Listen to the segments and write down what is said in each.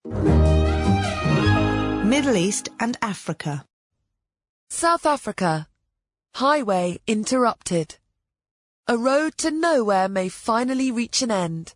Middle East and Africa. South Africa. Highway interrupted. A road to nowhere may finally reach an end.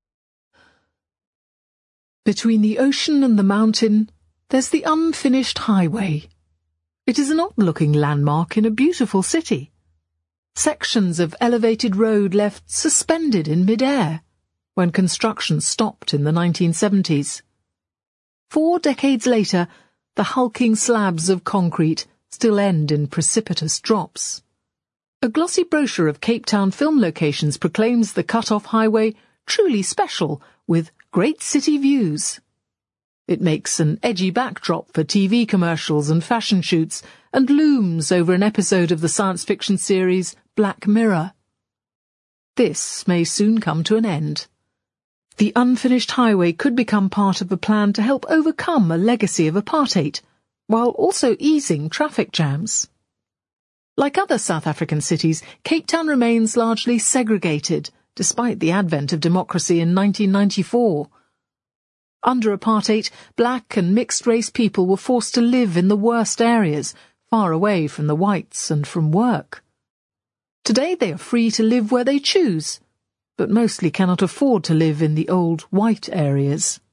Between the ocean and the mountain, there's the unfinished highway. It is an odd-looking landmark in a beautiful city. Sections of elevated road left suspended in mid-air when construction stopped in the 1970s. 4 decades later, the hulking slabs of concrete still end in precipitous drops. A glossy brochure of Cape Town film locations proclaims the cut-off highway truly special with great city views. It makes an edgy backdrop for TV commercials and fashion shoots and looms over an episode of the science fiction series Black Mirror. This may soon come to an end. The unfinished highway could become part of a plan to help overcome a legacy of apartheid, while also easing traffic jams. Like other South African cities, Cape Town remains largely segregated, despite the advent of democracy in 1994. Under apartheid, black and mixed-race people were forced to live in the worst areas, far away from the whites and from work. Today they are free to live where they choose, but mostly cannot afford to live in the old white areas.